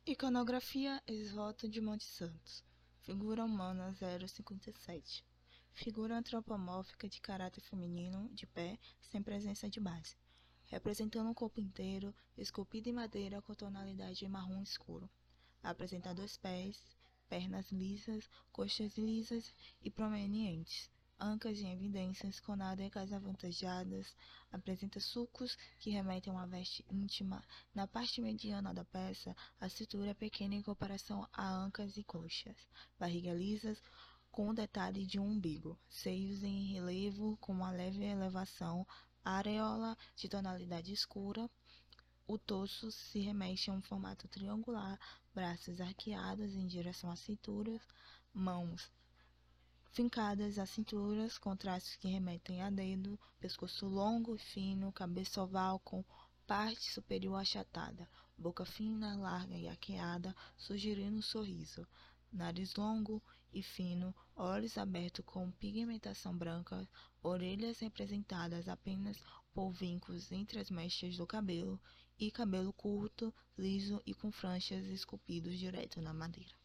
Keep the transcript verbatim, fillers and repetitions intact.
Iconografia Esvolta de Monte Santos. Figura humana zero cinquenta e sete. Figura antropomórfica de caráter feminino, de pé, sem presença de base. Representando um corpo inteiro, esculpido em madeira com tonalidade marrom escuro. Apresenta dois pés, pernas lisas, coxas lisas e prominentes, ancas em evidências com nádegas avantajadas, apresenta sulcos que remetem a uma veste íntima. Na parte mediana da peça, a cintura é pequena em comparação a ancas e coxas, barriga lisas, com o detalhe de um umbigo, seios em relevo com uma leve elevação, areola de tonalidade escura. O torso se remete a um formato triangular, braços arqueados em direção à cintura, mãos fincadas às cinturas, com traços que remetem a dedo, pescoço longo e fino, cabeça oval com parte superior achatada, boca fina, larga e arqueada, sugerindo um sorriso, nariz longo e fino, olhos abertos com pigmentação branca, orelhas representadas apenas por vincos entre as mechas do cabelo, e cabelo curto, liso e com franjas esculpidos direto na madeira.